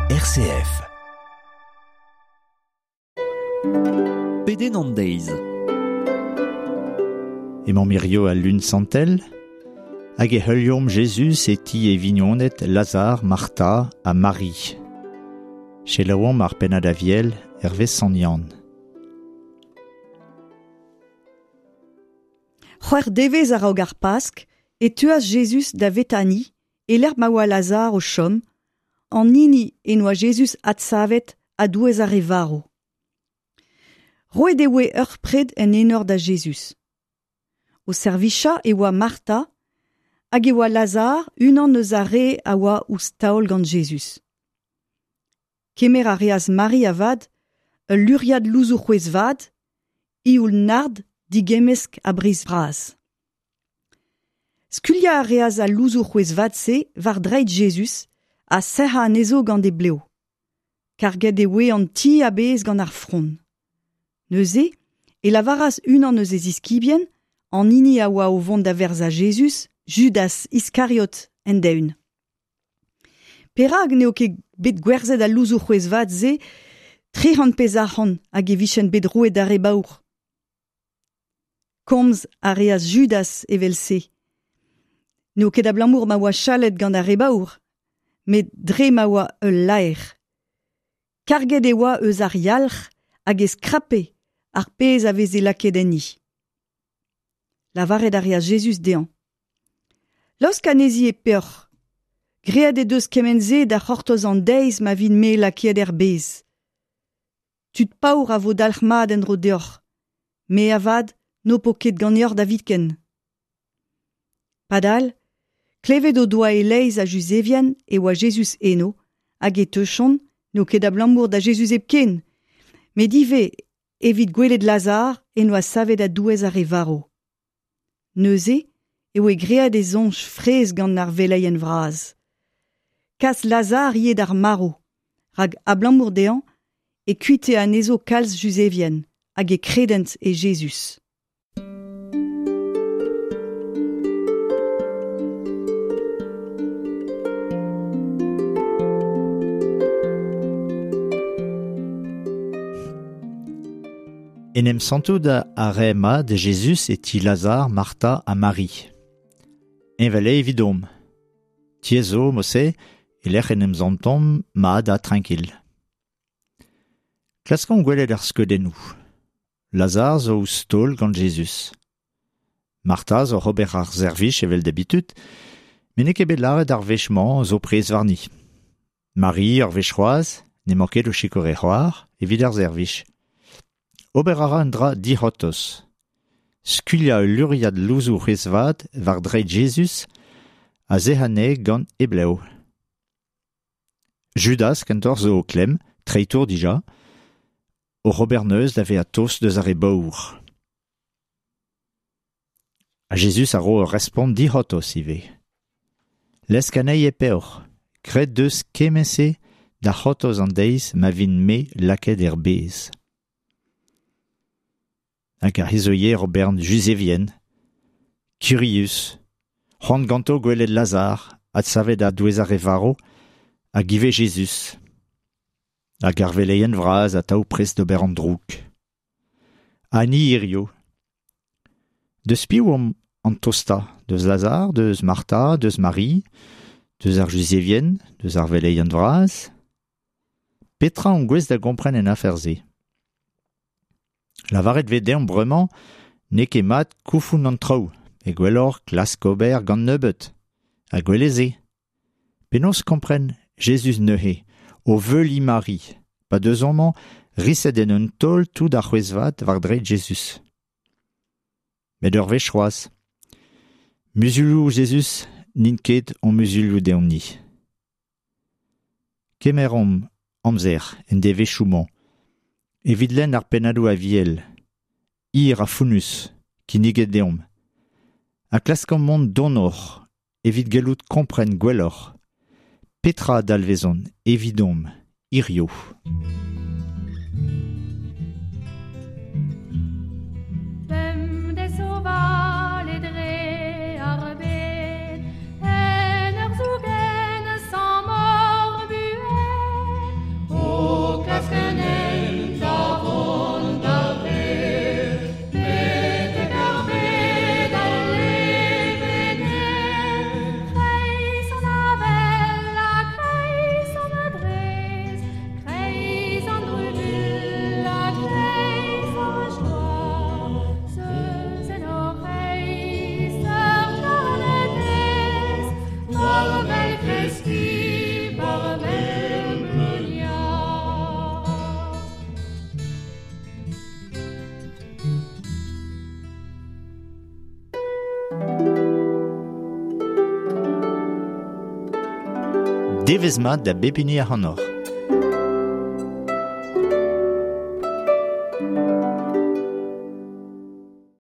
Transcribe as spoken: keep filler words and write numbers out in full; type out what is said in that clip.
R C F. Peden an deiz. Emañ mirio a lun santel, hag e heuliom Jesus e ti e vignonet Lazare, Martha a Marie. Chelaouam ar penad a viel hervez san yann. C'hwer devez a raog ar pask e tuas Jesus da vetani e l'er ma oa Lazare o chom, an nini e noa Jesus at savet a douez ar e varo. Roet e oe ur pred en enor da Jesus. O servicha e oa Martha, hag e oa Lazare unan eus a re a oa ouz taol gant Jesus. Kemer a reaz Marie avad, ul luriad louzoù c'hwez vad, i oul nard digemesk a briz braz. Skulia a reaz a louzoù c'hwez vad se var dreid Jesus a serha an ezo gant e bleo. Karget e oe an ti a bez gant ar front. Neuze, e lavaras unan eus e ziskibien, an ini a oa o vont da verz a Jesus, Judas Iskariot en deun. Perag neo ket bet gwerzet a louzoù c'hwez vad ze, tre c'hant pez arc'hant hag e vichen bet roet ar e baour. Komz a reaz Judas evel se. Neo ket a blamour ma oa chalet gant ar e baour, met dre ma oa ul laer. Karget e oa eus ar yalc'h hag e skrape ar pez a veze laket enni. Lavaret a reaz Jesus dean. Losk anezi e peoc'h, gread e deus kemenze da c'hortoz an deiz ma vin me laket er bez. Tud paour a vo dalc'h mad en ro deoc'h, me avad no po ket gant yor da vitken. Padal, klevet o doa e leiz a Juzevien e oa Jesus eno, hag e teuchon, no ket a blamour da Jesus epken, me dive evit gwelet Lazare en oa savet a douez ar e varo. Neuze, e oe gread e zonj frez gant ar veleien vraz. Kas Lazare yed ar maro, rag a blamour dean, e kuite an ezo kalz Juzevien, hag e kredent e Jesus. En em santoud a re ma de Jesus e ti Lazare, Martha a Marie. En vale evidom. Tiezo, mose, e lec'h en em zantom ma da tranquil. Klaskan gwelet ar skeudennoù. Lazare zo ou stol gant Jesus. Martha zo c'hober ar zervich evel d'habitut, men e kebet laret ar vechman zo prez warni. Marie ar vechroaz, ne manket o chikore c'hoar, evit ar zervich. Ober a ra un dra di c'hotos. Skulia ul luriad louzoù c'hwez vad var dreid Jesus a zehane gant e bleo. Judas kentor zo o klem, treitour dija, o c'hober neus da ve a tos deus ar e baour. A Jesus a ro respond di c'hotos ive. Lesk anei e peoc'h, kret deus kemese da c'hotos an deiz ma vin me laket er bez. Hag ar hizoyer o bern Juzevien, Curius, c'hoant ganto gwelet Lazare, ad savet a douez ar e varo, hag ive Jesus. Hag ar veleien vraz a taou prest d'ober an drouk. Ani irio. Deus piv om an tosta, deus Lazare, deus Martha, deus Marie, deus ar Juzevien, deus ar veleien vraz. Petra on gwez da gompren en afer ze. Lavaret vedean bremañ, ne ket mat koufoun an traoù, e gwelloc'h klask ober gant nebeut, a gwelleze. Penaos kompren Jesus neuhe, o veuli Marie, pa deus omman riset en un tol tout ar c'hwez vat var dreid Jesus. Met ur vechroaz. Musulou Jesus, nin ket on musulou deon ni. Kemer om amzer en de vechouman, evit lenn ar penadou a viel, ir a funus, ki niget deom. A klaskan mont donor, evit gelout kompren gwelloc'h, petra dalvezon, evidom, irio. Fem des oval et dre arbet, en ur zougen sans morbuet, Devez mat da bepini a hanoc'h.